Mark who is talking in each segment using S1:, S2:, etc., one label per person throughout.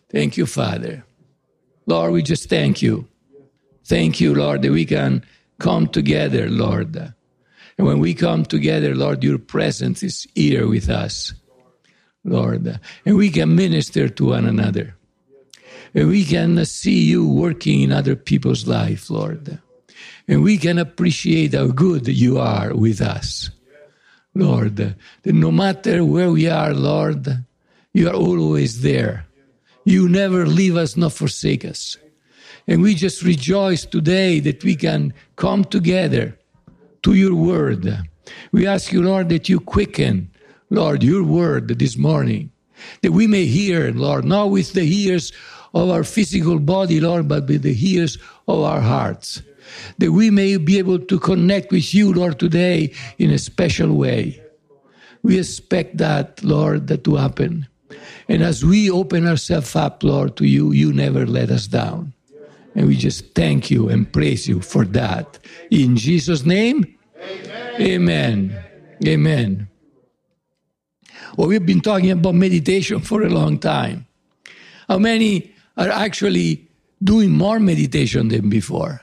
S1: Thank you, Father. Lord, we just thank you. Thank you, Lord, that we can come together, Lord. And when we come together, Lord, your presence is here with us, Lord. And we can minister to one another. And we can see you working in other people's life, Lord. And we can appreciate how good you are with us, Lord. That no matter where we are, Lord, you are always there. You never leave us nor forsake us. And we just rejoice today that we can come together to your word. We ask you, Lord, that you quicken, Lord, your word this morning, that we may hear, Lord, not with the ears of our physical body, Lord, but with the ears of our hearts, that we may be able to connect with you, Lord, today in a special way. We expect that, Lord, that to happen. And as we open ourselves up, Lord, to you, you never let us down. And we just thank you and praise you for that. In Jesus' name, amen. Amen. Amen. Well, we've been talking about meditation for a long time. How many are actually doing more meditation than before?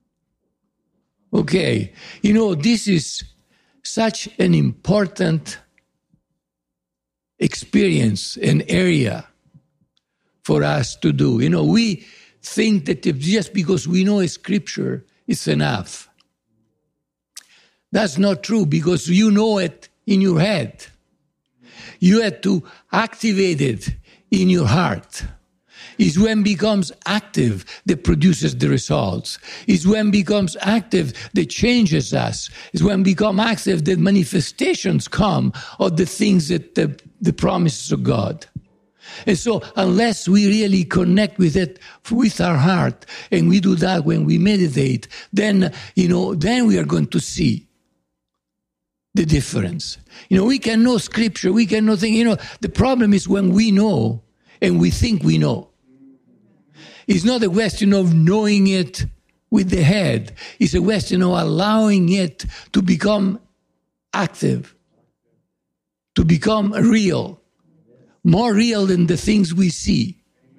S1: Okay. You know, this is such an important experience, an area for us to do. You know, we think that if just because we know a scripture, it's enough. That's not true, because you know it in your head. You have to activate it in your heart. It's when it becomes active that produces the results. It's when it becomes active that changes us. It's when it becomes active that manifestations come of the things that the promises of God. And so unless we really connect with it with our heart, and we do that when we meditate, then, then we are going to see the difference. We can know scripture, we can know things. The problem is when we know and we think we know. It's not a question of knowing it with the head. It's a question of allowing it to become active, to become real, more real than the things we see.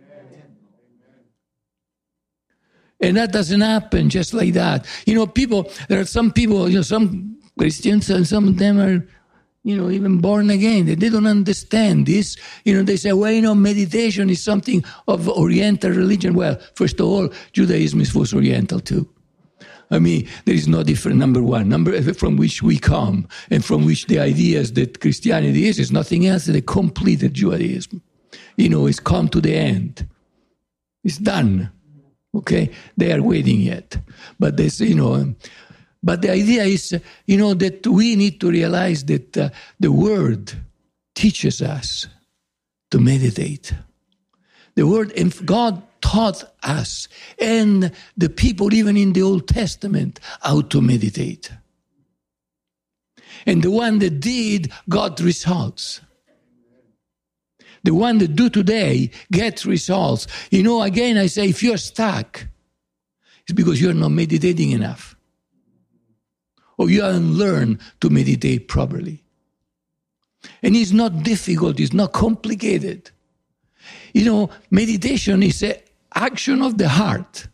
S1: And that doesn't happen just like that. There are some people, some Christians, and some of them are, even born again. They don't understand this. They say, meditation is something of Oriental religion. Well, first of all, Judaism was Oriental too. I mean, there is no different, number one. From which we come, and from which the ideas that Christianity is nothing else than a completed Judaism. It's come to the end. It's done. Okay? They are waiting yet. But they say, but the idea is, that we need to realize that the Word teaches us to meditate. The Word, and God taught us, and the people even in the Old Testament, how to meditate. And the one that did got results. The one that do today gets results. Again, I say, if you're stuck, it's because you're not meditating enough. Or you haven't learned to meditate properly. And it's not difficult, it's not complicated. Meditation is an action of the heart.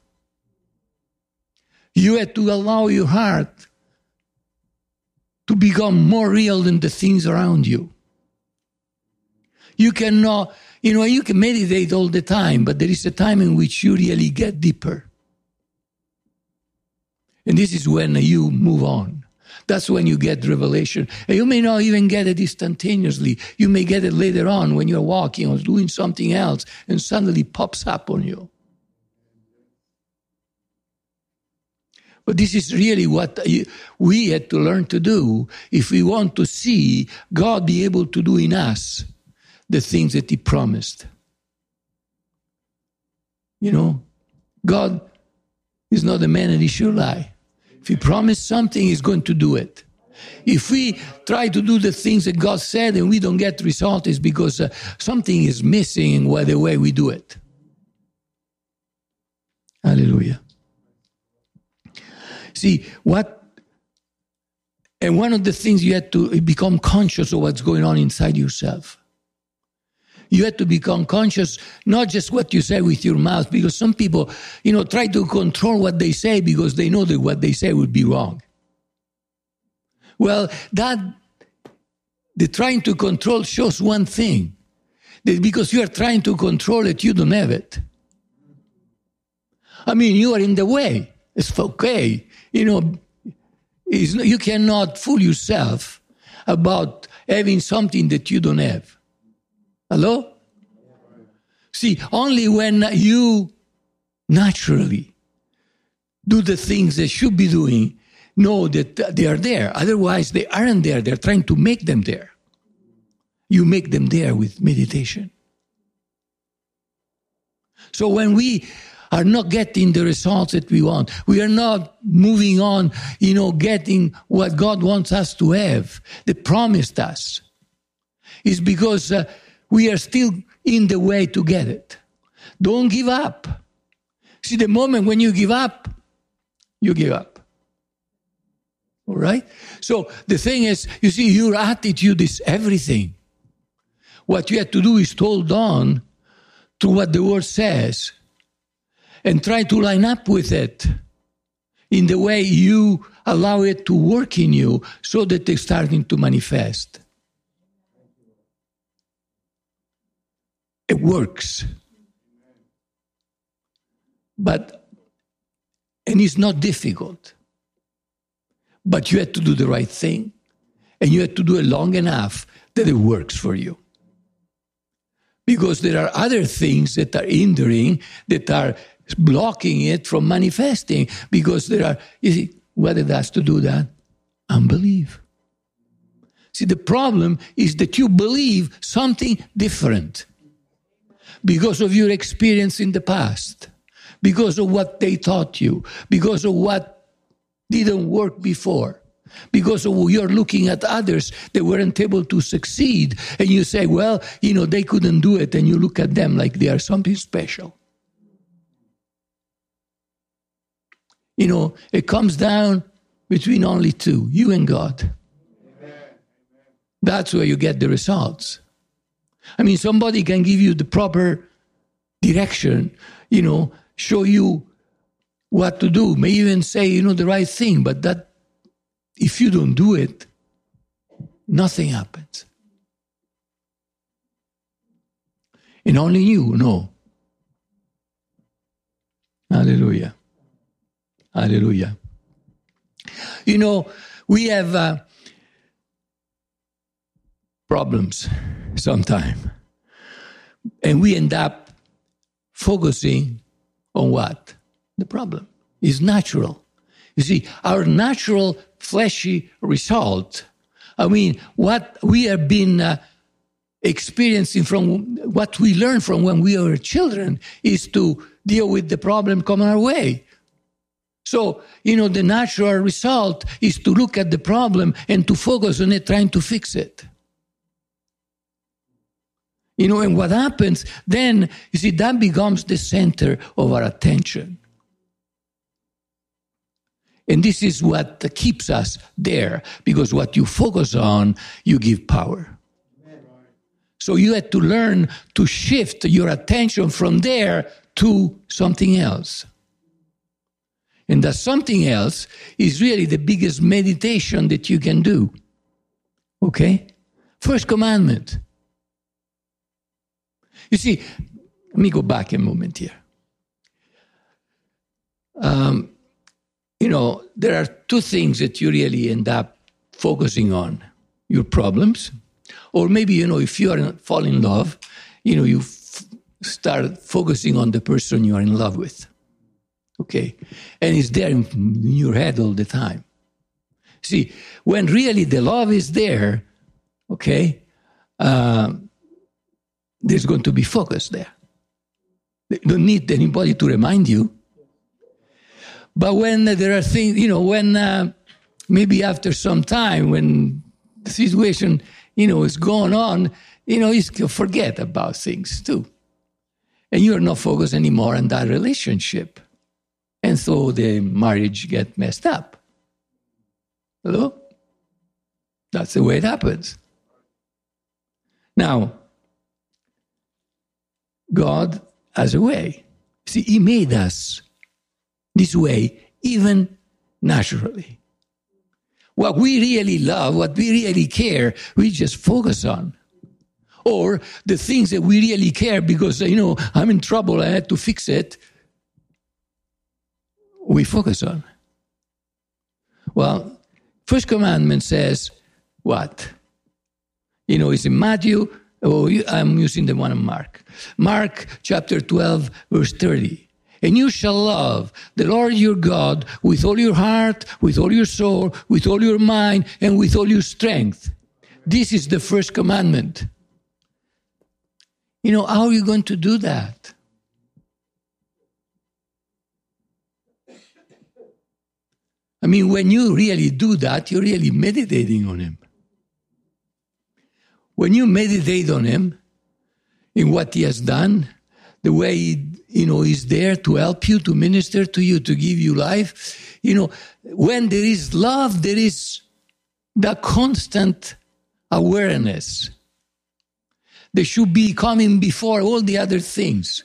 S1: You have to allow your heart to become more real than the things around you. You cannot, you can meditate all the time, but there is a time in which you really get deeper. And this is when you move on. That's when you get revelation. And you may not even get it instantaneously. You may get it later on when you're walking or doing something else, and suddenly pops up on you. But this is really what we had to learn to do if we want to see God be able to do in us the things that He promised. God is not a man that He should lie. If He promised something, He's going to do it. If we try to do the things that God said and we don't get results, it's because something is missing in the way we do it. Hallelujah. See, and one of the things you have to become conscious of what's going on inside yourself. You have to become conscious, not just what you say with your mouth, because some people, try to control what they say because they know that what they say would be wrong. Well, the trying to control shows one thing, that because you are trying to control it, you don't have it. I mean, you are in the way. It's okay. You cannot fool yourself about having something that you don't have. Hello? See, only when you naturally do the things they should be doing, know that they are there. Otherwise, they aren't there. They're trying to make them there. You make them there with meditation. So when we are not getting the results that we want, we are not moving on, getting what God wants us to have, that promised us, is because we are still in the way to get it. Don't give up. See, the moment when you give up, you give up. All right? So the thing is, you see, your attitude is everything. What you have to do is to hold on to what the Word says and try to line up with it in the way you allow it to work in you so that it's starting to manifest. It works. And it's not difficult. But you have to do the right thing. And you have to do it long enough that it works for you. Because there are other things that are hindering, that are blocking it from manifesting. Because what it has to do that? Unbelief. See, the problem is that you believe something different. Because of your experience in the past. Because of what they taught you. Because of what didn't work before. Because you're looking at others that weren't able to succeed. And you say, well, they couldn't do it. And you look at them like they are something special. It comes down between only two, you and God. Amen. That's where you get the results. I mean, somebody can give you the proper direction, show you what to do, may even say, the right thing, but that if you don't do it, nothing happens. And only you know. Hallelujah. Hallelujah. We have problems sometimes. And we end up focusing on what? The problem. It's natural. You see, our natural fleshy result, what we have been experiencing from what we learned from when we were children is to deal with the problem coming our way. So, the natural result is to look at the problem and to focus on it, trying to fix it. And what happens then, that becomes the center of our attention. And this is what keeps us there, because what you focus on, you give power. So you have to learn to shift your attention from there to something else. And that something else is really the biggest meditation that you can do. Okay? First commandment. You see, let me go back a moment here. There are two things that you really end up focusing on. Your problems, or maybe, if you fall in love, you start focusing on the person you are in love with. Okay? And it's there in your head all the time. See, when really the love is there, okay, there's going to be focus there. You don't need anybody to remind you. But when there are things, when maybe after some time, when the situation, is going on, you forget about things too. And you're not focused anymore on that relationship. And so the marriage gets messed up. Hello? That's the way it happens. Now, God has a way. See, he made us this way, even naturally. What we really love, what we really care, we just focus on. Or the things that we really care because, I'm in trouble, I had to fix it, we focus on. Well, first commandment says what? It's in Matthew. I'm using the one in Mark. Mark chapter 12, verse 30. And you shall love the Lord your God with all your heart, with all your soul, with all your mind, and with all your strength. This is the first commandment. How are you going to do that? When you really do that, you're really meditating on him. When you meditate on him, in what he has done, the way he's there to help you, to minister to you, to give you life. When there is love, there is the constant awareness. They should be coming before all the other things.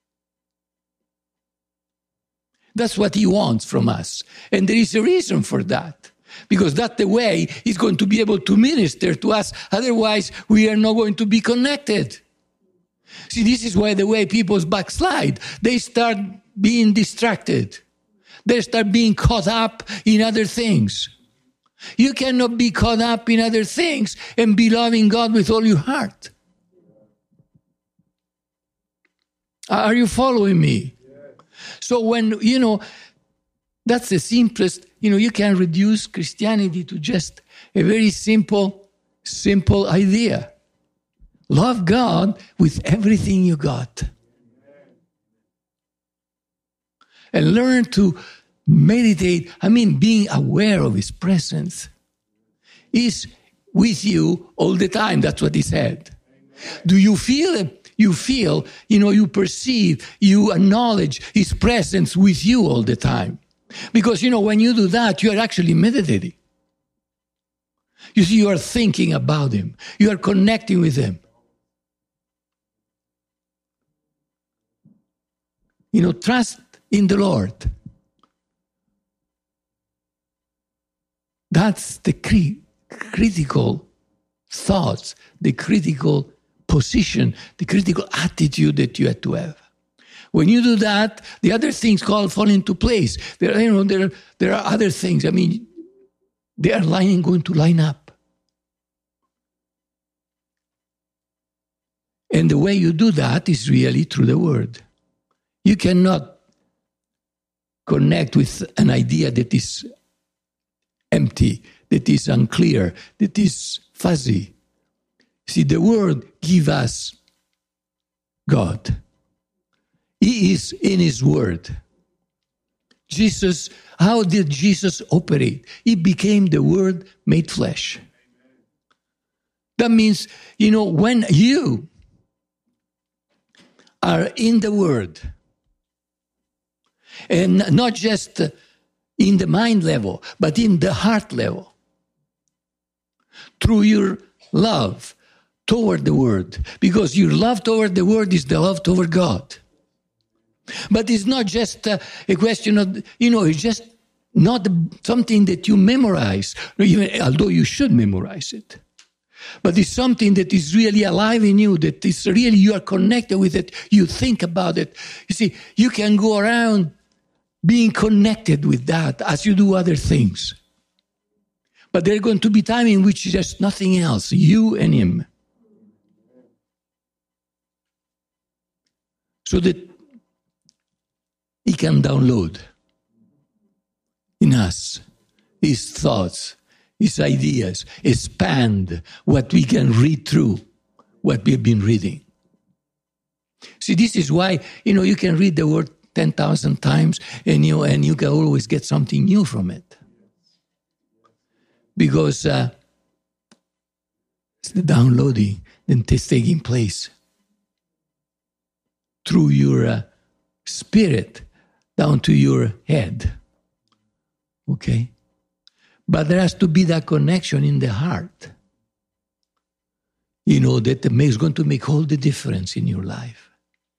S1: That's what he wants from us. And there is a reason for that. Because that's the way he's going to be able to minister to us. Otherwise, we are not going to be connected. See, this is why the way people backslide. They start being distracted. They start being caught up in other things. You cannot be caught up in other things and be loving God with all your heart. Are you following me? So when, that's the simplest, you can reduce Christianity to just a very simple idea. Love God with everything you got. And learn to meditate, being aware of his presence. He's with you all the time, that's what he said. Do you feel it? You feel, you perceive, you acknowledge his presence with you all the time. Because, when you do that, you are actually meditating. You see, you are thinking about him. You are connecting with him. Trust in the Lord. That's the critical thoughts, the critical position, the critical attitude that you have to have. When you do that, the other things fall into place. There are other things. They are going to line up. And the way you do that is really through the Word. You cannot connect with an idea that is empty, that is unclear, that is fuzzy. See, the Word gives us God. He is in his Word. Jesus, how did Jesus operate? He became the Word made flesh. That means, when you are in the Word, and not just in the mind level, but in the heart level, through your love toward the Word, because your love toward the Word is the love toward God. But it's not just a question of, it's just not something that you memorize, although you should memorize it. But it's something that is really alive in you, that is really, you are connected with it, you think about it. You see, you can go around being connected with that as you do other things. But there are going to be times in which there's nothing else, you and him. So that he can download in us his thoughts, his ideas, expand what we can read through, what we have been reading. See, this is why, you can read the word 10,000 times and you can always get something new from it. Because it's the downloading that is taking place through your spirit down to your head. Okay? But there has to be that connection in the heart. That is going to make all the difference in your life.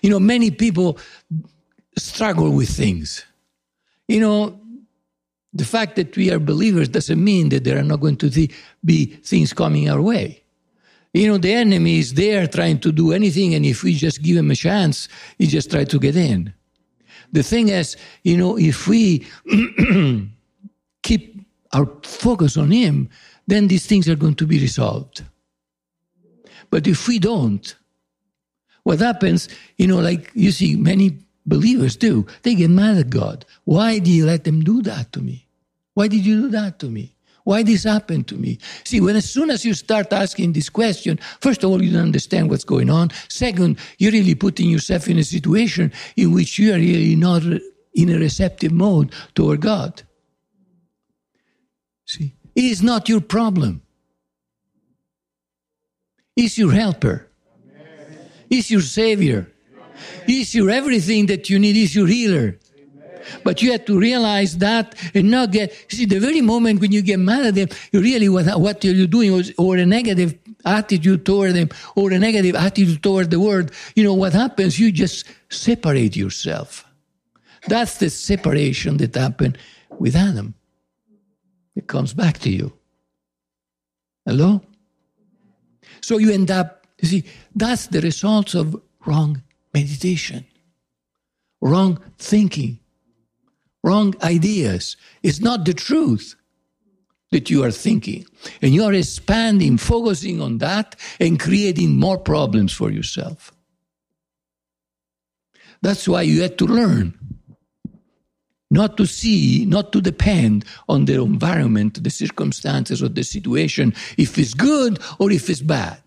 S1: Many people struggle with things. The fact that we are believers doesn't mean that there are not going to be things coming our way. The enemy is there trying to do anything, and if we just give him a chance, he just tries to get in. The thing is, if we keep our focus on him, then these things are going to be resolved. But if we don't, what happens, like you see many believers do, they get mad at God. Why do you let them do that to me? Why did you do that to me? Why this happened to me? See, as soon as you start asking this question, first of all, you don't understand what's going on. Second, you're really putting yourself in a situation in which you are really not in a receptive mode toward God. See, He is not your problem. He's your helper. He's your savior. He's your everything that you need. He's your healer. But you have to realize that and not see, the very moment when you get mad at them, you really, what you're doing, or a negative attitude toward them, or a negative attitude toward the word, what happens? You just separate yourself. That's the separation that happened with Adam. It comes back to you. Hello? So you end up, that's the results of wrong meditation, wrong thinking, wrong ideas. It's not the truth that you are thinking. And you are expanding, focusing on that, and creating more problems for yourself. That's why you have to learn not to depend on the environment, the circumstances, or the situation, if it's good or if it's bad.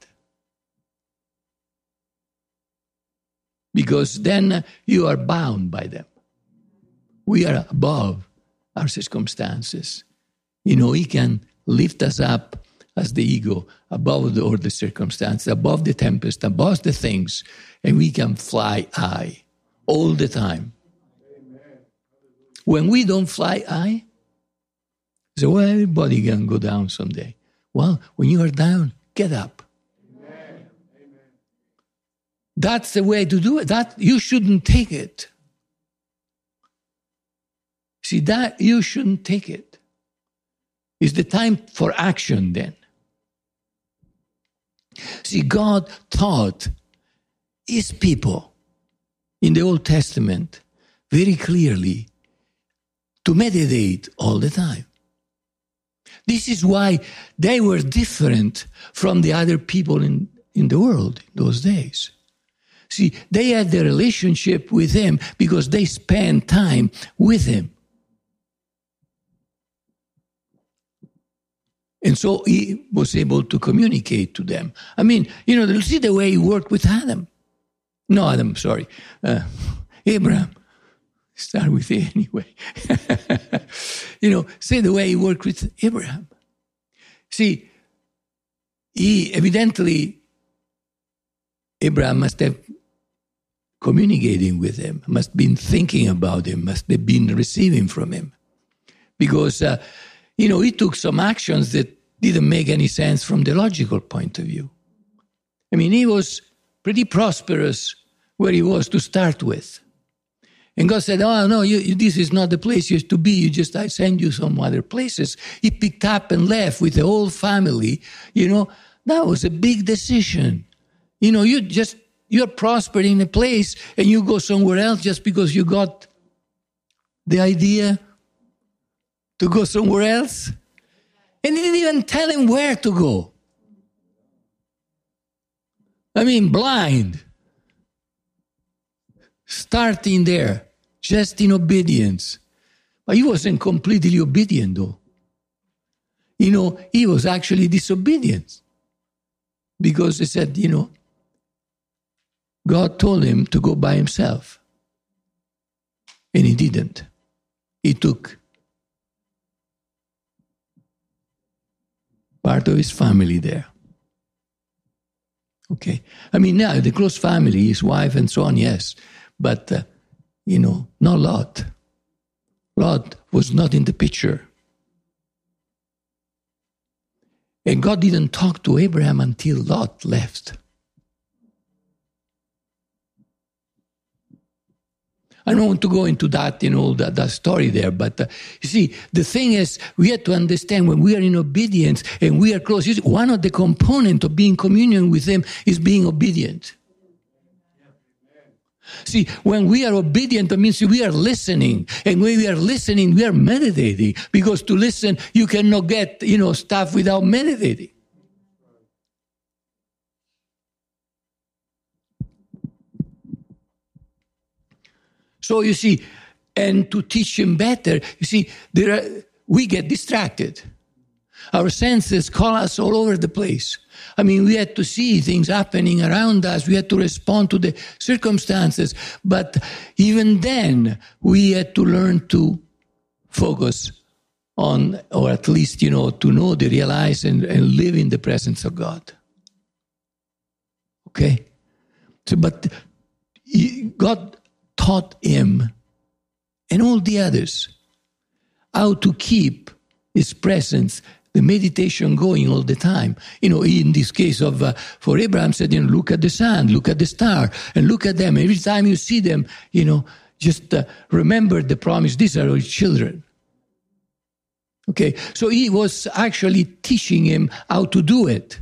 S1: Because then you are bound by them. We are above our circumstances. He can lift us up as the eagle, above the circumstance, above the tempest, above the things, and we can fly high all the time. When we don't fly high, so everybody can go down someday. Well, when you are down, get up. Amen. That's the way to do it. That you shouldn't take it. See, that you shouldn't take it. It's the time for action then. See, God taught his people in the Old Testament very clearly to meditate all the time. This is why they were different from the other people in the world in those days. See, they had the relationship with him because they spent time with him. And so he was able to communicate to them. I mean, see the way he worked with Abraham. Start with it anyway. See the way he worked with Abraham. See, Abraham must have communicating with him, must have been thinking about him, must have been receiving from him. Because, he took some actions that didn't make any sense from the logical point of view. I mean, he was pretty prosperous where he was to start with. And God said, oh, no, this is not the place you used to be. I send you some other places. He picked up and left with the whole family. That was a big decision. You're prospering in a place and you go somewhere else just because you got the idea to go somewhere else. And he didn't even tell him where to go. I mean, blind. Starting there. Just in obedience. But he wasn't completely obedient, though. He was actually disobedient. Because he said, God told him to go by himself. And he didn't. He took part of his family there. Okay? I mean, now, the close family, his wife and so on, yes. But, not Lot. Lot was not in the picture. And God didn't talk to Abraham until Lot left. I don't want to go into that, that story there. But you see, the thing is, we have to understand when we are in obedience and we are close. You see, one of the components of being communion with Him is being obedient. See, when we are obedient, that means we are listening. And when we are listening, we are meditating. Because to listen, you cannot get, stuff without meditating. So you see, and to teach Him better, you see, we get distracted. Our senses call us all over the place. I mean, we had to see things happening around us. We had to respond to the circumstances. But even then, we had to learn to focus on, or at least, to know, to realize and live in the presence of God. Okay? So, but God taught him and all the others how to keep His presence, the meditation going all the time. In this case for Abraham said, look at the sun, look at the star, and look at them. Every time you see them, just remember the promise. These are our children. Okay, so he was actually teaching him how to do it.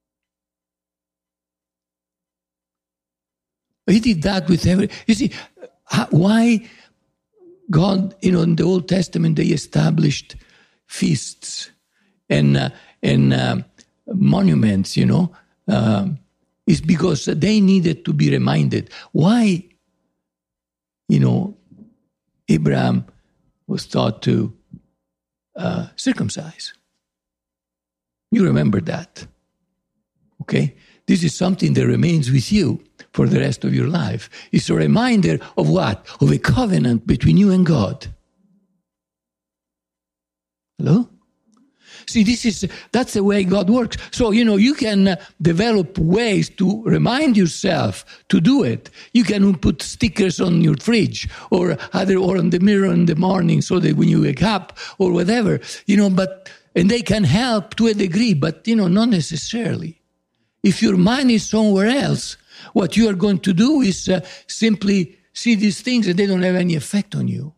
S1: He did that with every. You see, why God, in the Old Testament, they established feasts and monuments, is because they needed to be reminded. Why, Abraham was taught to circumcise. You remember that, okay? This is something that remains with you for the rest of your life. It's a reminder of what? Of a covenant between you and God. Hello? See, that's the way God works. So, you can develop ways to remind yourself to do it. You can put stickers on your fridge or on the mirror in the morning so that when you wake up or whatever, and they can help to a degree, but, not necessarily. If your mind is somewhere else, what you are going to do is simply see these things and they don't have any effect on you.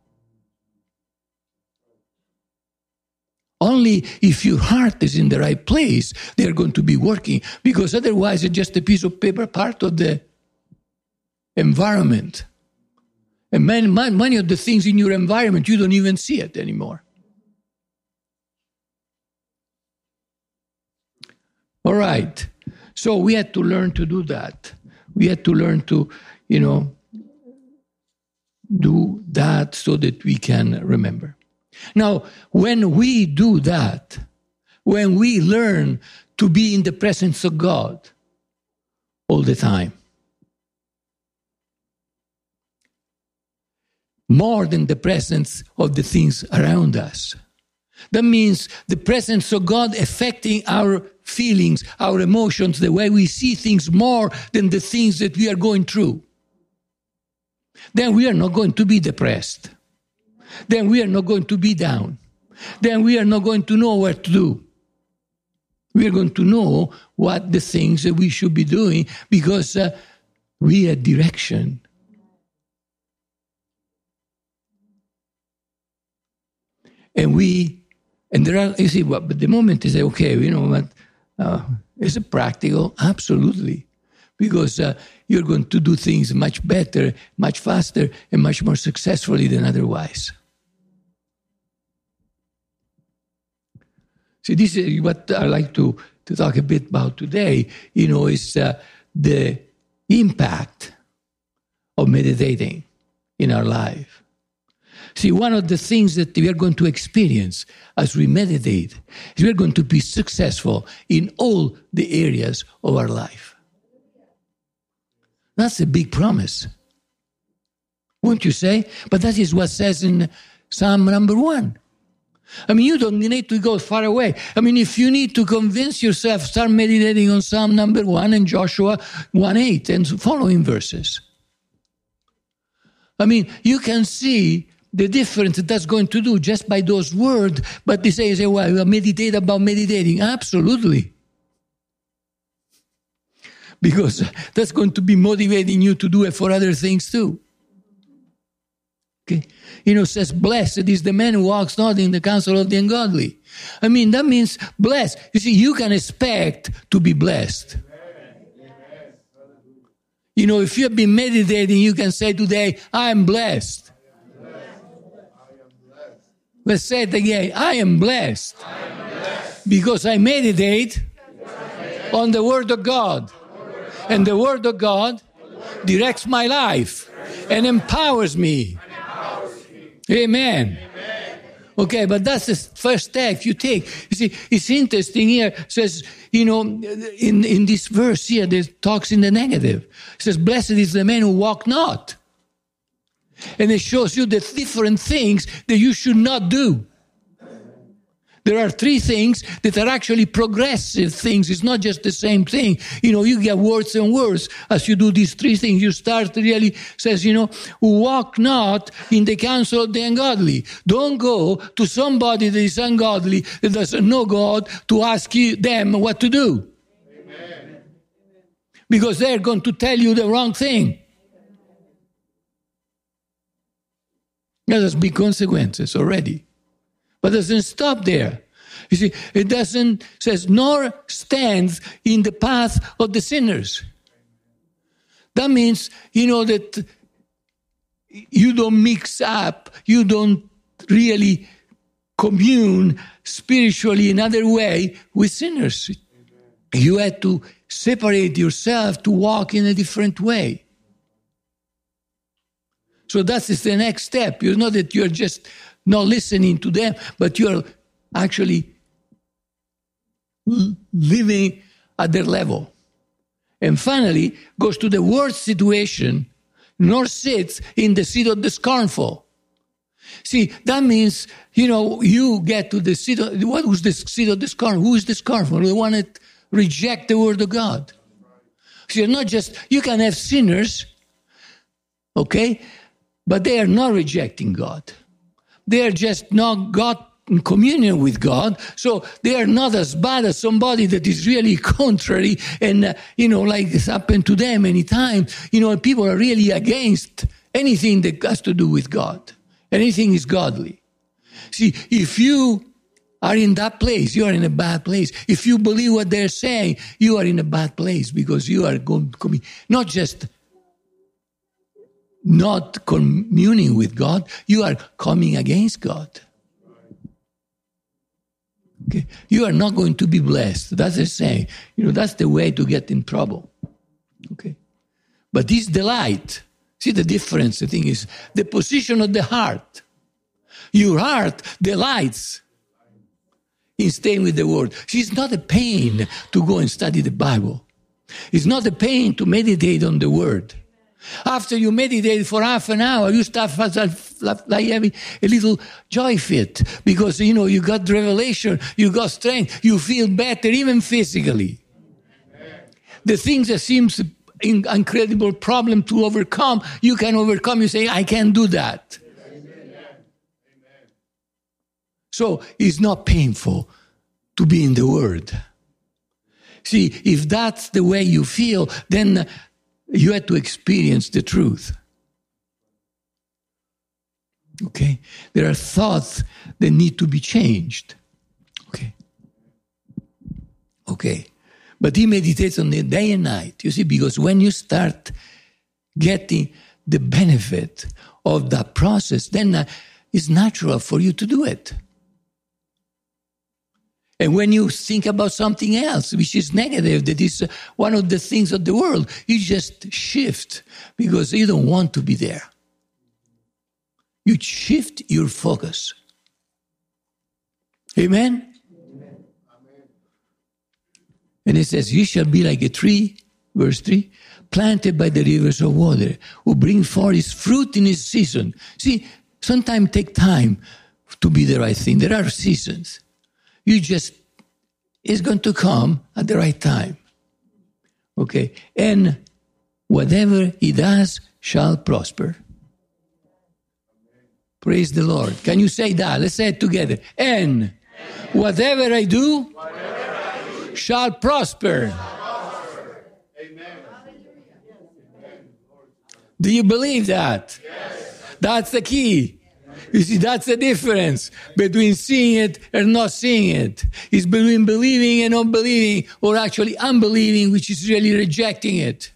S1: Only if your heart is in the right place, they're going to be working. Because otherwise, it's just a piece of paper, part of the environment. And many of the things in your environment, you don't even see it anymore. All right. So we had to learn to do that. We had to learn to, do that so that we can remember. Now, when we do that, when we learn to be in the presence of God all the time, more than the presence of the things around us, that means the presence of God affecting our feelings, our emotions, the way we see things more than the things that we are going through, then we are not going to be depressed. Then we are not going to be down. Then we are not going to know what to do. We are going to know what the things that we should be doing because we have direction. And there are, you see, but the moment you say, okay, is it practical? Absolutely. Because you're going to do things much better, much faster, and much more successfully than otherwise. See, this is what I like to talk a bit about today, is the impact of meditating in our life. See, one of the things that we are going to experience as we meditate is we are going to be successful in all the areas of our life. That's a big promise. Won't you say? But that is what says in Psalm number 1. I mean, you don't need to go far away. I mean, if you need to convince yourself, start meditating on Psalm number 1 and Joshua 1:8 and following verses. I mean, you can see the difference that that's going to do just by those words, but they say, well, meditate about meditating. Absolutely. Because that's going to be motivating you to do it for other things too. Okay? It says, blessed is the man who walks not in the counsel of the ungodly. I mean, that means blessed. You see, you can expect to be blessed. If you have been meditating, you can say today, I am blessed. Let's say it again. I am blessed. Because I meditate on the Word of God. And the Word of God directs my life and empowers me. Amen. Okay, but that's the first step you take. You see, it's interesting here. It says, in this verse here, that talks in the negative. It says, blessed is the man who walk not. And it shows you the different things that you should not do. There are 3 things that are actually progressive things. It's not just the same thing. You get worse and worse as you do these 3 things. You start really, says, walk not in the counsel of the ungodly. Don't go to somebody that is ungodly, that doesn't know God, to ask them what to do. Amen. Because they're going to tell you the wrong thing. There's big consequences already. But it doesn't stop there. You see, it doesn't, says, nor stands in the path of the sinners. That means, that you don't mix up, you don't really commune spiritually in another way with sinners. You have to separate yourself to walk in a different way. So that is the next step. You know that you're just not listening to them, but you're actually living at their level. And finally, goes to the worst situation, nor sits in the seat of the scornful. See, that means, you get to the seat of, what was the seat of the scornful? Who is the scornful? The one that reject the word of God. So you're not just, you can have sinners, okay, but they are not rejecting God. They are just not got in communion with God, so they are not as bad as somebody that is really contrary and, like it's happened to them many times. People are really against anything that has to do with God. Anything is godly. See, if you are in that place, you are in a bad place. If you believe what they're saying, you are in a bad place because you are going to not just not communing with God, you are coming against God. Okay? You are not going to be blessed. That's the saying. That's the way to get in trouble. Okay? But this delight, see the difference, the thing is, the position of the heart. Your heart delights in staying with the Word. It's not a pain to go and study the Bible. It's not a pain to meditate on the Word. After you meditate for half an hour, you start like having a little joy fit because, you got revelation, you got strength, you feel better even physically. Amen. The things that seems an incredible problem to overcome, you can overcome. You say, I can do that. Amen. So it's not painful to be in the Word. See, if that's the way you feel, then you have to experience the truth. Okay? There are thoughts that need to be changed. Okay. But he meditates on it day and night. You see, because when you start getting the benefit of that process, then it's natural for you to do it. And when you think about something else, which is negative, that is one of the things of the world, you just shift because you don't want to be there. You shift your focus. Amen? Amen. And it says, you shall be like a tree, verse 3, planted by the rivers of water, who bring forth his fruit in his season. See, sometimes take time to be the right thing. There are seasons. It's going to come at the right time. Okay. And whatever he does shall prosper. Praise the Lord. Can you say that? Let's say it together. And whatever I do shall prosper. Amen. Do you believe that? Yes. That's the key. You see, that's the difference between seeing it and not seeing it. It's between believing and not believing, or actually unbelieving, which is really rejecting it.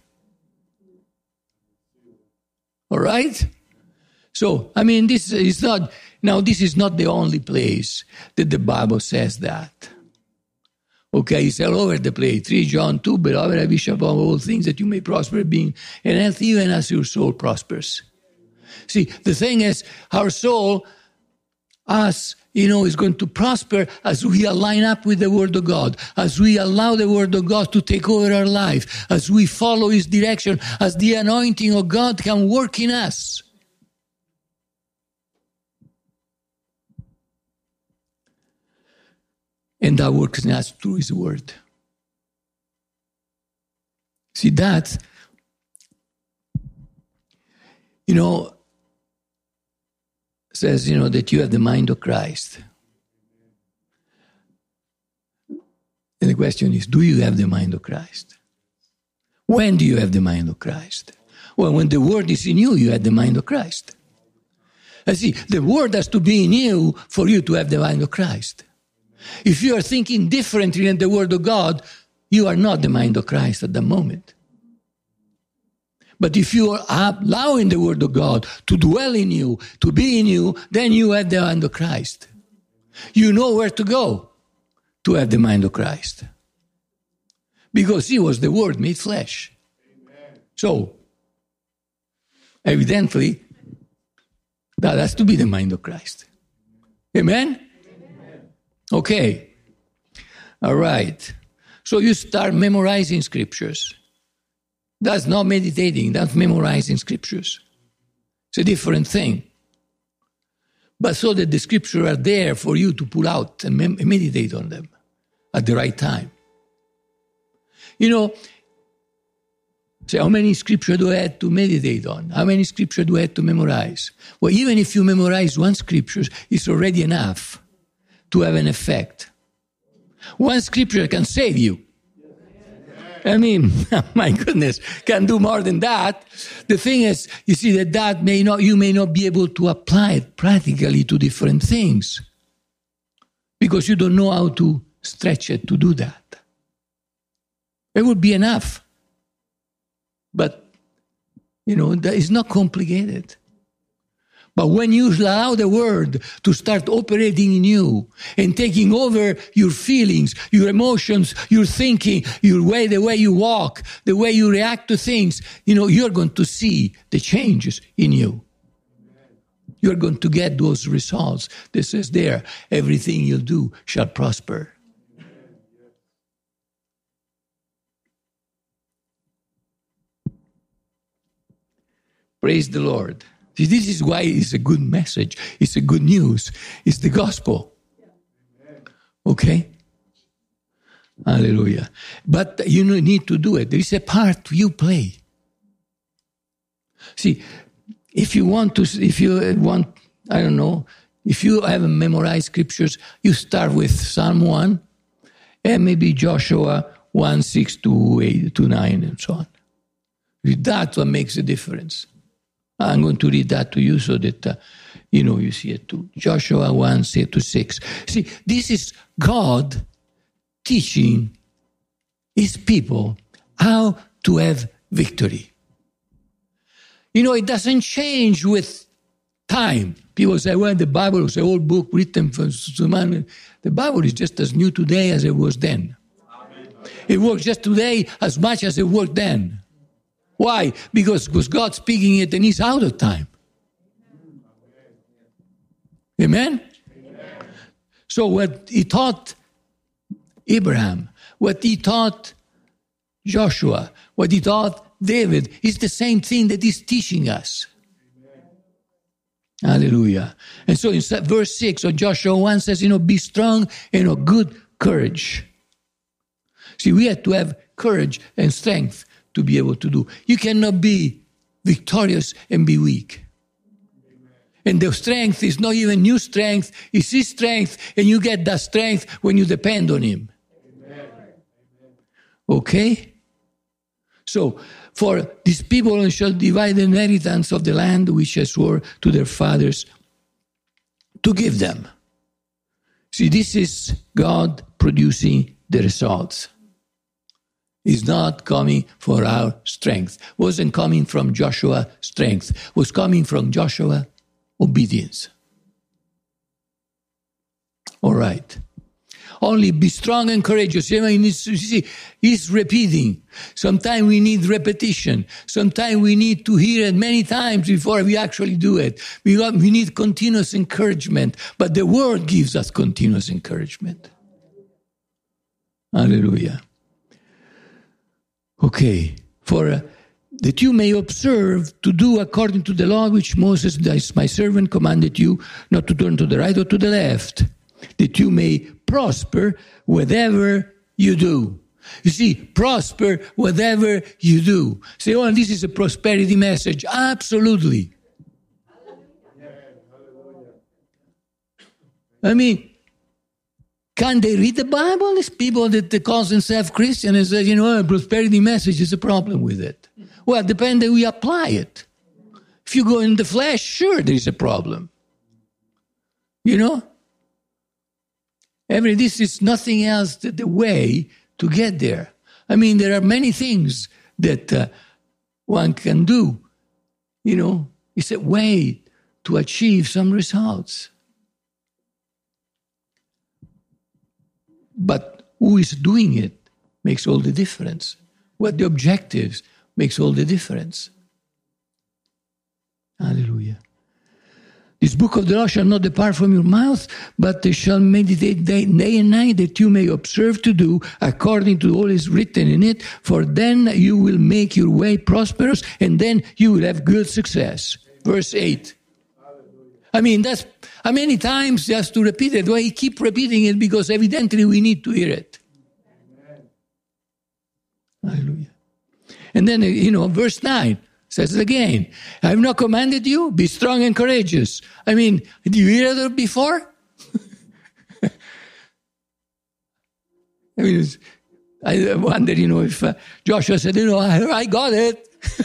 S1: All right? So, I mean, this is not the only place that the Bible says that. Okay, it's all over the place. 3 John 2, beloved, I wish above all things that you may prosper, being in health, even as your soul prospers. See, the thing is, our soul, is going to prosper as we align up with the Word of God, as we allow the Word of God to take over our life, as we follow His direction, as the anointing of God can work in us. And that works in us through His Word. See, that, says, that you have the mind of Christ. And the question is, do you have the mind of Christ? When do you have the mind of Christ? Well, when the Word is in you, you have the mind of Christ. I see, the Word has to be in you for you to have the mind of Christ. If you are thinking differently than the Word of God, you are not the mind of Christ at the moment. But if you are allowing the Word of God to dwell in you, to be in you, then you have the mind of Christ. You know where to go to have the mind of Christ. Because He was the Word made flesh. Amen. So, evidently, that has to be the mind of Christ. Amen? Amen. Okay. All right. So you start memorizing scriptures. That's not meditating, that's memorizing scriptures. It's a different thing. But so that the scriptures are there for you to pull out and meditate on them at the right time. Say, how many scriptures do I have to meditate on? How many scriptures do I have to memorize? Well, even if you memorize one scripture, it's already enough to have an effect. One scripture can save you. I mean, my goodness, can do more than that. The thing is, you see, you may not be able to apply it practically to different things because you don't know how to stretch it to do that. It would be enough. But, it's not complicated. But when you allow the Word to start operating in you and taking over your feelings, your emotions, your thinking, the way you walk, the way you react to things, you're going to see the changes in you. You're going to get those results. This is there. Everything you do shall prosper. Praise the Lord. This is why it's a good message. It's a good news. It's the gospel. Okay? Hallelujah. But you need to do it. There is a part you play. See, if you haven't memorized scriptures, you start with Psalm 1 and maybe Joshua 1, 6 to 8 to 9 and so on. That's what makes a difference. I'm going to read that to you so that, you see it too. Joshua 1, 6 to 6. See, this is God teaching His people how to have victory. It doesn't change with time. People say, well, the Bible is an old book written for man. The Bible is just as new today as it was then. It works just today as much as it worked then. Why? Because God's speaking it and He's out of time. Amen? Amen? So what He taught Abraham, what He taught Joshua, what He taught David is the same thing that He's teaching us. Amen. Hallelujah. And so in verse 6 of Joshua 1 says, be strong and of good courage. See, we have to have courage and strength to be able to do. You cannot be victorious and be weak. Amen. And the strength is not even new strength, it's His strength, and you get that strength when you depend on Him. Amen. Okay? So, For these people shall divide the inheritance of the land which I swore to their fathers to give them. See, this is God producing the results. It's not coming for our strength. Wasn't coming from Joshua strength. Was coming from Joshua obedience. All right. Only be strong and courageous. You see, he's repeating. Sometimes we need repetition. Sometimes we need to hear it many times before we actually do it. We need continuous encouragement. But the word gives us continuous encouragement. Hallelujah. Okay. For that you may observe to do according to the law which Moses, my servant, commanded you, not to turn to the right or to the left, that you may prosper whatever you do. You see, prosper whatever you do. Say, oh, this is a prosperity message. Absolutely. I mean, can they read the Bible? These people that call themselves Christian and say, a prosperity message is a problem with it. Well, depends how we apply it. If you go in the flesh, sure, there is a problem. This is nothing else than the way to get there. I mean, there are many things that one can do. It's a way to achieve some results. But who is doing it makes all the difference. What the objectives makes all the difference. Hallelujah. This book of the law shall not depart from your mouth, but they shall meditate day and night, that you may observe to do according to all is written in it, for then you will make your way prosperous, and then you will have good success. Verse 8. I mean, that's how many times just to repeat it. Why he keep repeating it? Because evidently we need to hear it. Hallelujah. And then, verse 9. Says it again, I have not commanded you, be strong and courageous. I mean, did you hear that before? I wonder, if Joshua said, I got it.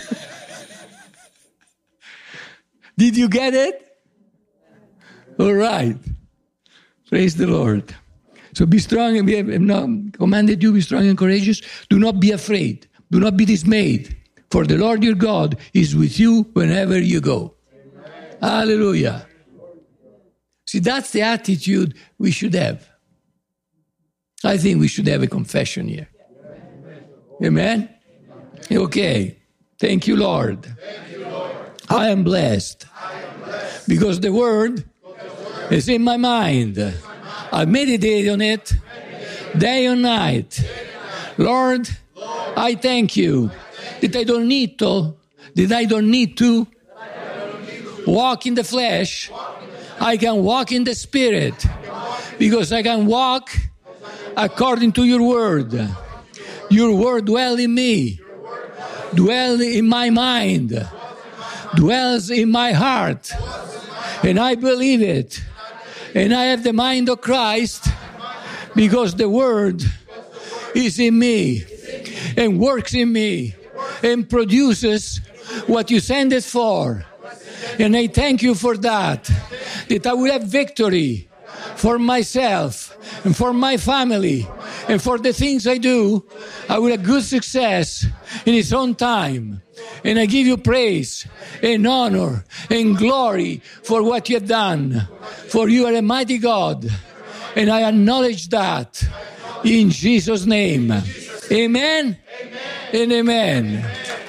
S1: Did you get it? All right. Praise the Lord. So be strong, and we have not commanded you, be strong and courageous. Do not be afraid. Do not be dismayed. For the Lord your God is with you whenever you go. Amen. Hallelujah. See, that's the attitude we should have. I think we should have a confession here. Amen? Okay. Thank you, Lord.
S2: Thank you, Lord.
S1: I am blessed. Because the word is in my mind. I meditate on it day and night. Lord, I thank you. That I don't need to walk in the flesh. I can walk in the Spirit. Because I can walk according to your word. Your word dwells in me. Dwells in my mind. Dwells in my heart. And I believe it. And I have the mind of Christ. Because the word is in me. And works in me. And produces what you send it for. And I thank you for that. That I will have victory for myself and for my family and for the things I do. I will have good success in its own time. And I give you praise and honor and glory for what you have done. For you are a mighty God. And I acknowledge that in Jesus' name. Amen. And amen.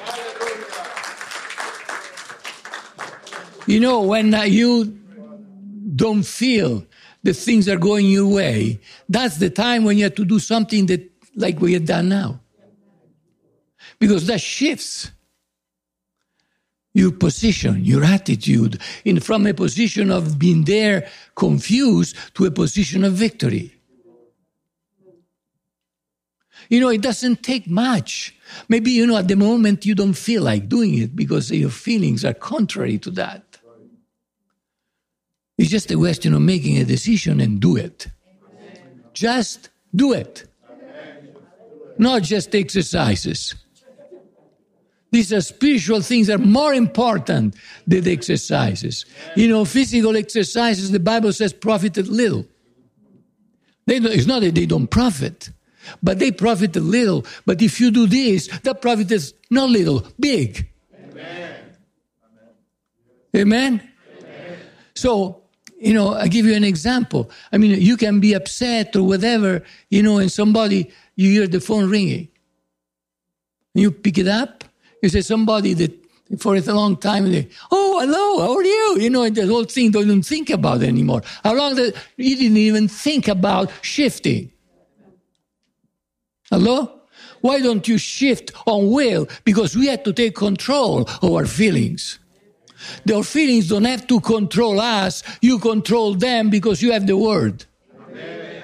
S1: When you don't feel that things are going your way, that's the time when you have to do something that, like we have done now. Because that shifts your position, your attitude, from a position of being there confused to a position of victory. It doesn't take much. Maybe, at the moment you don't feel like doing it because your feelings are contrary to that. It's just a question of making a decision and do it. Just do it. Not just exercises. These are spiritual things that are more important than the exercises. Physical exercises, the Bible says, profited little. It's not that they don't profit, but they profit a little. But if you do this, that profit is not little, big. Amen? Amen? So, I give you an example. You can be upset or whatever, and somebody, you hear the phone ringing. You pick it up. You say somebody that for a long time, they, oh, hello, how are you? And the whole thing don't even think about it anymore. How long that you didn't even think about shifting? Hello? Why don't you shift on will? Because we have to take control of our feelings. Our feelings don't have to control us. You control them because you have the word. Amen.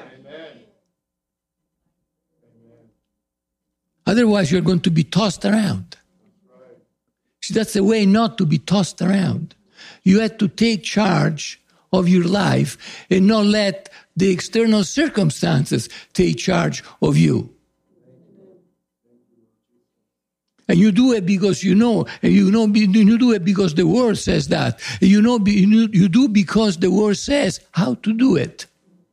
S1: Otherwise, you're going to be tossed around. See, that's the way not to be tossed around. You have to take charge of your life and not let the external circumstances take charge of you. And you do it because you know, and you do it because the word says that. You do because the word says how to do it.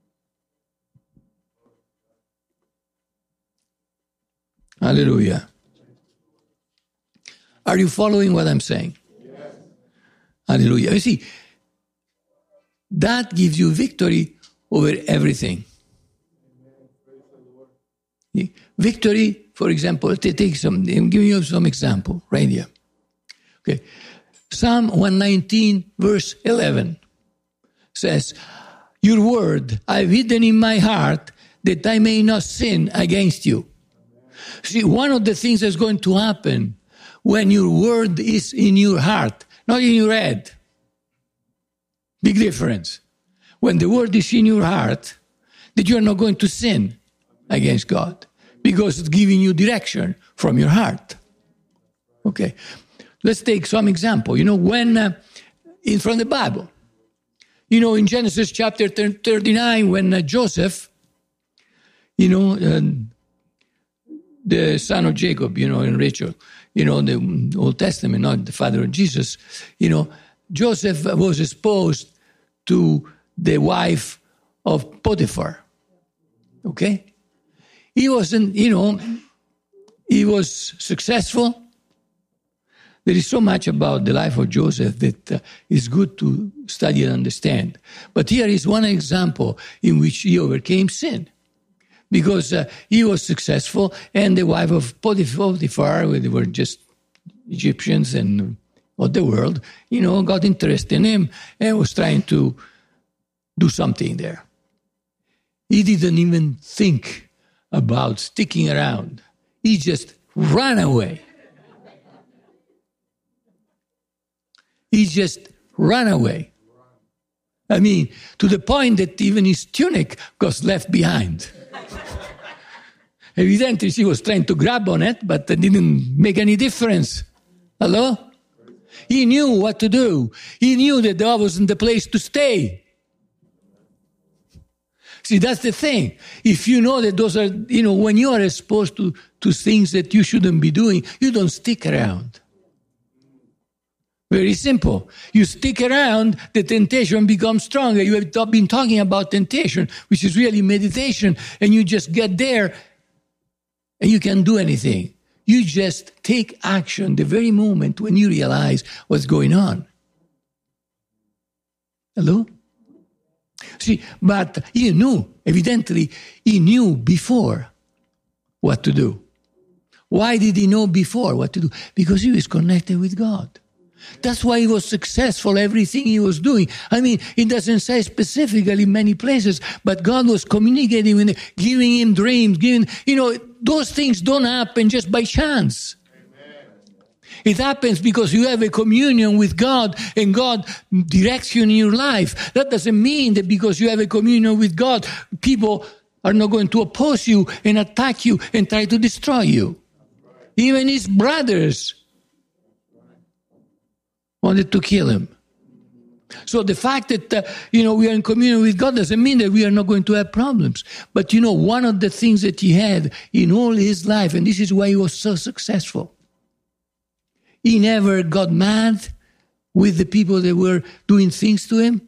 S1: Hallelujah. Are you following what I'm saying? Yes. Hallelujah. You see, that gives you victory over everything. Victory, for example, I'm giving you some example right here. Okay. Psalm 119, verse 11 says, your word I've hidden in my heart that I may not sin against you. See, one of the things that's going to happen when your word is in your heart, not in your head. Big difference. When the word is in your heart, that you're not going to sin against God because it's giving you direction from your heart. Okay. Let's take some example. When from the Bible, in Genesis chapter 39, when Joseph, the son of Jacob, and Rachel, the Old Testament, not the father of Jesus, Joseph was exposed to the wife of Potiphar. Okay? He wasn't, he was successful. There is so much about the life of Joseph that is good to study and understand. But here is one example in which he overcame sin. Because he was successful, and the wife of Potiphar, they were just Egyptians and of the world, got interested in him and was trying to do something there. He didn't even think about sticking around. He just ran away. He just ran away. To the point that even his tunic got left behind. Evidently, she was trying to grab on it, but it didn't make any difference. Hello? He knew what to do. He knew that that wasn't the place to stay. See, that's the thing. If you know that those are, when you are exposed to things that you shouldn't be doing, you don't stick around. Very simple. You stick around, the temptation becomes stronger. You have been talking about temptation, which is really meditation, and you just get there and you can't do anything. You just take action the very moment when you realize what's going on. Hello? See, but he knew, evidently, he knew before what to do. Why did he know before what to do? Because he was connected with God. That's why he was successful, everything he was doing. It doesn't say specifically in many places, but God was communicating with him, giving him dreams, those things don't happen just by chance. Amen. It happens because you have a communion with God and God directs you in your life. That doesn't mean that because you have a communion with God, people are not going to oppose you and attack you and try to destroy you. Even his brothers wanted to kill him. So the fact that, we are in communion with God doesn't mean that we are not going to have problems. But, one of the things that he had in all his life, and this is why he was so successful, he never got mad with the people that were doing things to him?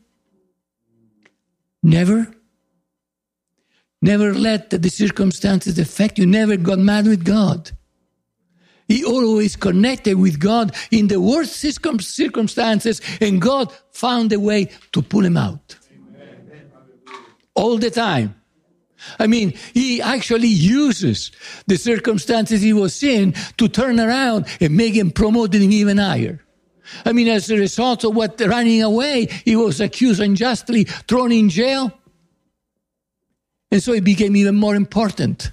S1: Never. Never let the circumstances affect you. Never got mad with God. He always connected with God in the worst circumstances, and God found a way to pull him out. Amen. All the time. I mean, he actually uses the circumstances he was in to turn around and make him promote him even higher. I mean, as a result of what running away, he was accused unjustly, thrown in jail. And so he became even more important.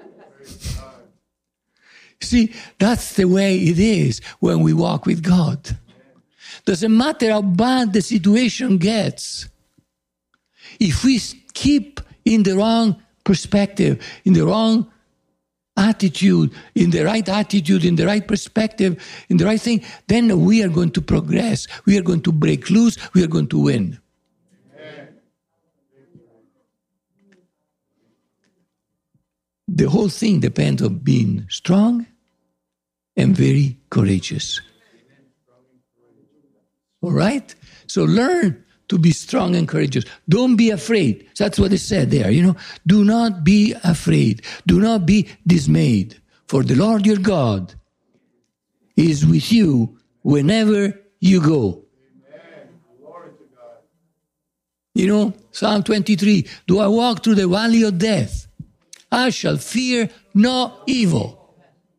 S1: See, that's the way it is when we walk with God. Doesn't matter how bad the situation gets. If we keep in the wrong perspective, in the wrong attitude, in the right perspective, in the right thing, then we are going to progress. We are going to break loose. We are going to win. The whole thing depends on being strong and very courageous. All right? So learn to be strong and courageous. Don't be afraid. That's what it said there, Do not be afraid. Do not be dismayed. For the Lord your God is with you whenever you go.
S2: Amen. Glory to God.
S1: Psalm 23, do I walk through the valley of death? I shall fear no evil.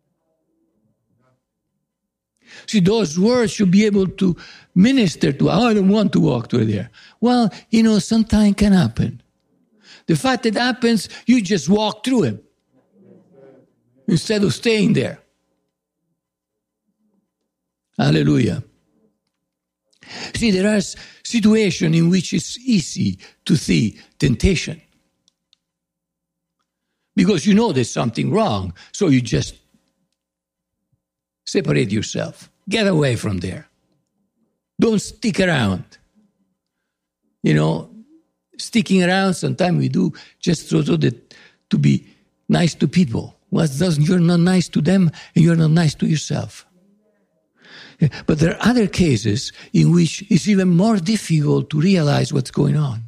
S1: See, those words should be able to minister to, I don't want to walk through there. Well, sometimes can happen. The fact that happens, you just walk through it instead of staying there. Hallelujah. See, there are situations in which it's easy to see temptation. Because there's something wrong, so you just separate yourself. Get away from there. Don't stick around. Sticking around, sometimes we do just so that to be nice to people. You're not nice to them, and you're not nice to yourself. But there are other cases in which it's even more difficult to realize what's going on.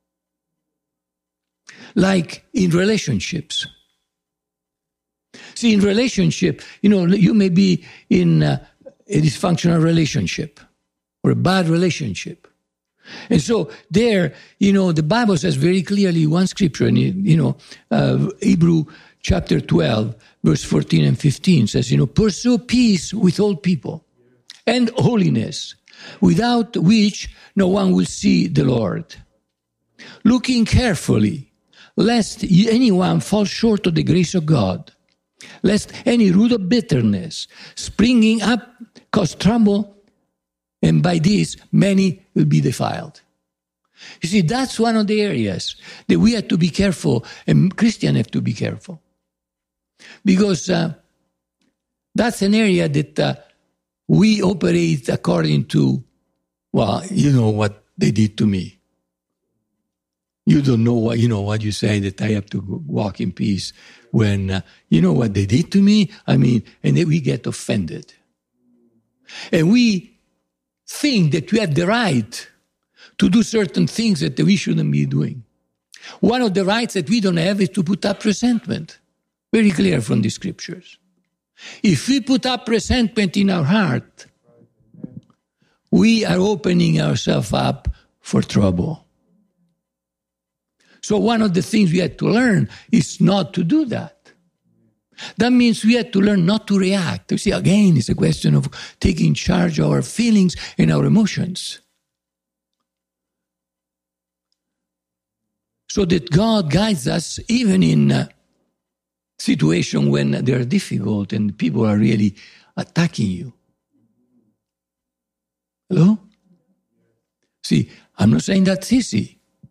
S1: Like in relationships. See, in relationship, you may be in a dysfunctional relationship or a bad relationship. And so there, the Bible says very clearly one scripture, Hebrew chapter 12, verse 14 and 15 says, pursue peace with all people and holiness, without which no one will see the Lord. Looking carefully, lest anyone fall short of the grace of God, lest any root of bitterness springing up cause trouble, and by this many will be defiled. You see, that's one of the areas that we have to be careful, and Christians have to be careful. Because that's an area that we operate according to, what they did to me. You don't know what you say, that I have to walk in peace when, what they did to me. And then we get offended. And we think that we have the right to do certain things that we shouldn't be doing. One of the rights that we don't have is to put up resentment. Very clear from the scriptures. If we put up resentment in our heart, we are opening ourselves up for trouble. So one of the things we had to learn is not to do that. That means we had to learn not to react. You see, again, it's a question of taking charge of our feelings and our emotions. So that God guides us even in situations when they're difficult and people are really attacking you. Hello? See, I'm not saying that's easy.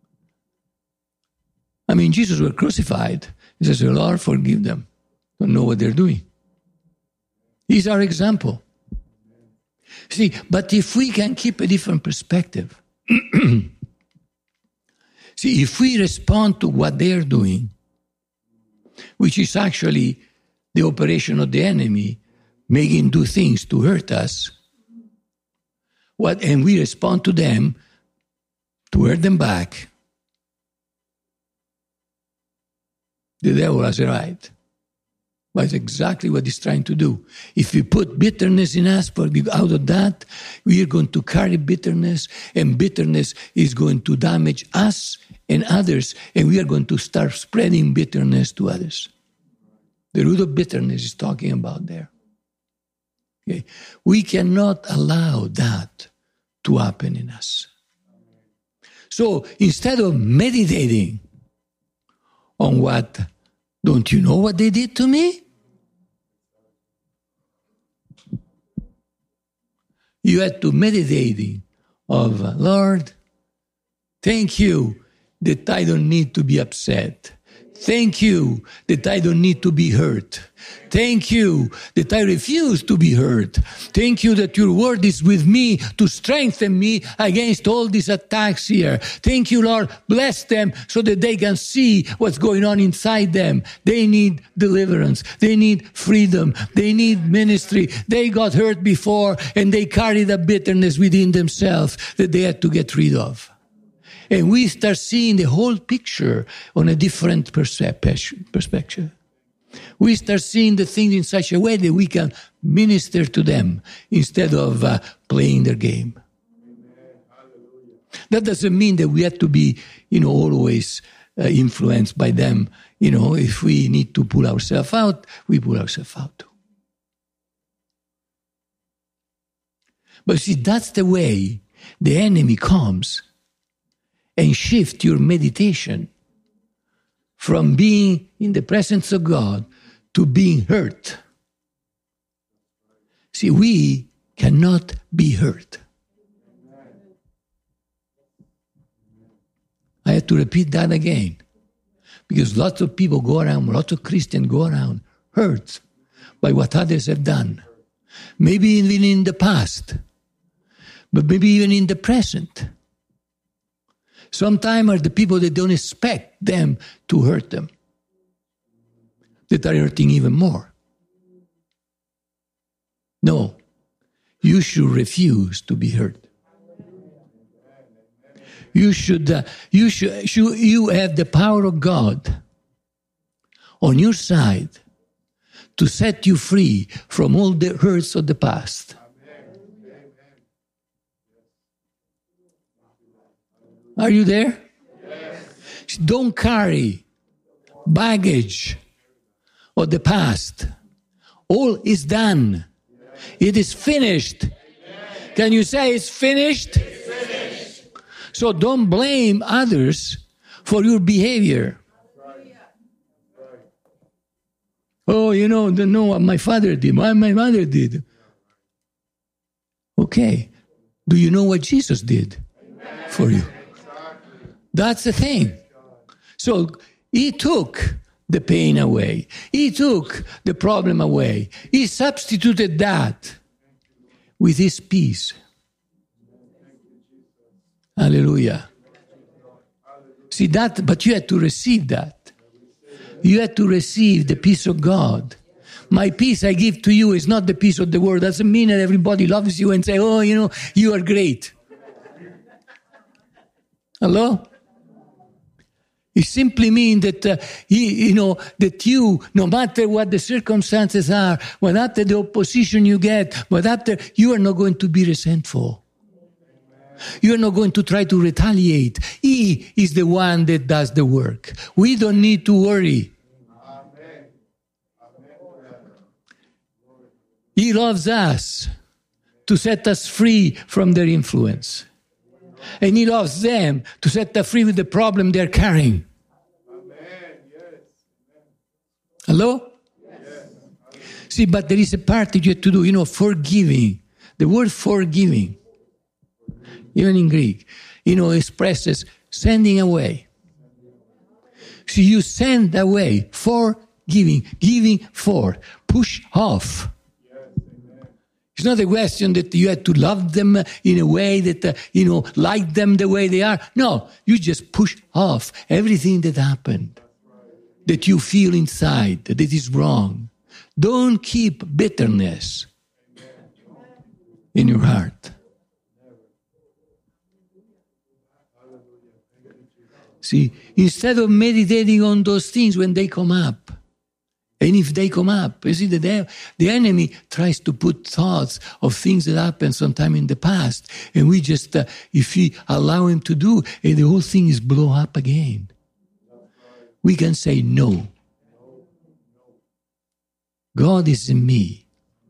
S1: Jesus was crucified. He says, Lord, forgive them. Don't know what they're doing. He's our example. See, but if we can keep a different perspective, see, if we respond to what they're doing, which is actually the operation of the enemy, making do things to hurt us, and we respond to them to hurt them back, the devil has a right. But it's exactly what he's trying to do. If we put bitterness in us, but out of that, we are going to carry bitterness, and bitterness is going to damage us and others, and we are going to start spreading bitterness to others. The root of bitterness is talking about there. Okay? We cannot allow that to happen in us. So instead of meditating on what, don't you know what they did to me? You had to meditate of, Lord, thank you that I don't need to be upset. Thank you that I don't need to be hurt. Thank you that I refuse to be hurt. Thank you that your word is with me to strengthen me against all these attacks here. Thank you, Lord. Bless them so that they can see what's going on inside them. They need deliverance. They need freedom. They need ministry. They got hurt before and they carried a bitterness within themselves that they had to get rid of. And we start seeing the whole picture on a different perspective. We start seeing the things in such a way that we can minister to them instead of playing their game. That doesn't mean that we have to be, always influenced by them. If we need to pull ourselves out, we pull ourselves out too. But see, that's the way the enemy comes and shift your meditation from being in the presence of God to being hurt. See, we cannot be hurt. I have to repeat that again. Because lots of people go around, lots of Christians go around hurt by what others have done. Maybe even in the past, but maybe even in the present. Sometimes are the people that don't expect them to hurt them, that are hurting even more. No, you should refuse to be hurt. You have the power of God on your side to set you free from all the hurts of the past. Are you there? Yes. Don't carry baggage of the past. All is done. Yes. It is finished. Yes. Can you say it's finished? It's finished? So don't blame others for your behavior. Right. Oh, no, what my father did, what my mother did. Okay. Do you know what Jesus did for you? That's the thing. So he took the pain away. He took the problem away. He substituted that with his peace. Hallelujah. See that, but you had to receive that. You had to receive the peace of God. My peace I give to you is not the peace of the world. Doesn't mean that everybody loves you and say, oh, you are great. Hello? It simply means that, that you, no matter what the circumstances are, whatever the opposition you get, you are not going to be resentful. You are not going to try to retaliate. He is the one that does the work. We don't need to worry. He loves us to set us free from their influence. And he loves them to set them free with the problem they're carrying. Amen. Yes. Hello? Yes. See, but there is a part that you have to do, forgiving. The word forgiving, even in Greek, expresses sending away. So you send away, forgiving, giving for, push off. It's not a question that you have to love them in a way that, like them the way they are. No, you just push off everything that happened, that you feel inside, that it is wrong. Don't keep bitterness in your heart. See, instead of meditating on those things when they come up, and if they come up, you see, the enemy tries to put thoughts of things that happened sometime in the past, and we just, if we allow him to do, and the whole thing is blow up again. We can say no. God is in me.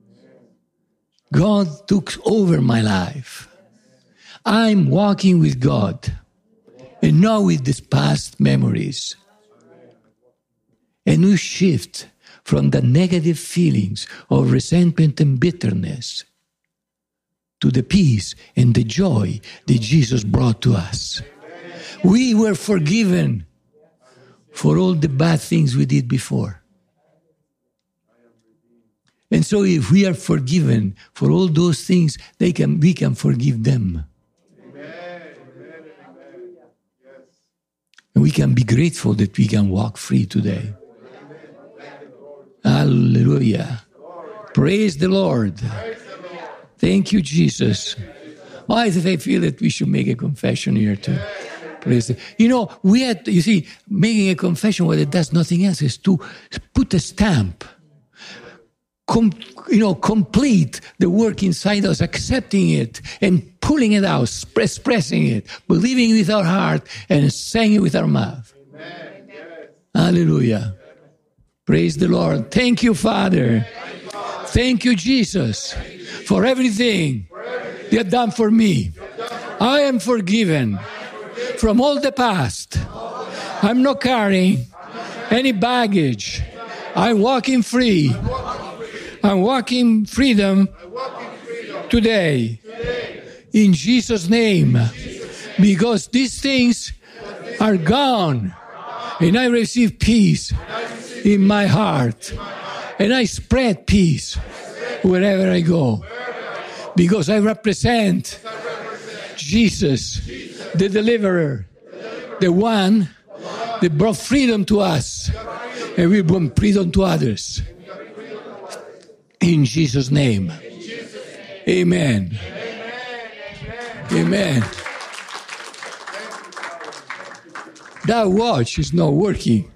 S1: God took over my life. I'm walking with God, and not with these past memories. And we shift from the negative feelings of resentment and bitterness to the peace and the joy that Jesus brought to us. We were forgiven for all the bad things we did before. And so if we are forgiven for all those things, we can forgive them. And we can be grateful that we can walk free today. Hallelujah. Praise the Lord. Thank you, Jesus. I feel that we should make a confession here too. Praise the, making a confession where it does nothing else is to put a stamp. Complete the work inside us, accepting it and pulling it out, expressing it, believing with our heart and saying it with our mouth. Amen. Hallelujah. Praise the Lord. Thank you, Father. Thank you, Jesus, for everything you have done for me. I am forgiven from all the past. I'm not carrying any baggage. I'm walking free. I'm walking freedom today. In Jesus' name. Because these things are gone. And I receive peace in my heart. And I spread peace wherever I go. Because I represent Jesus, the deliverer. The one that brought freedom to us. And we bring freedom to others. In Jesus' name. Amen. Amen. That watch is not working.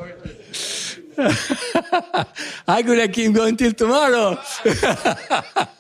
S1: I'm going to keep going till tomorrow.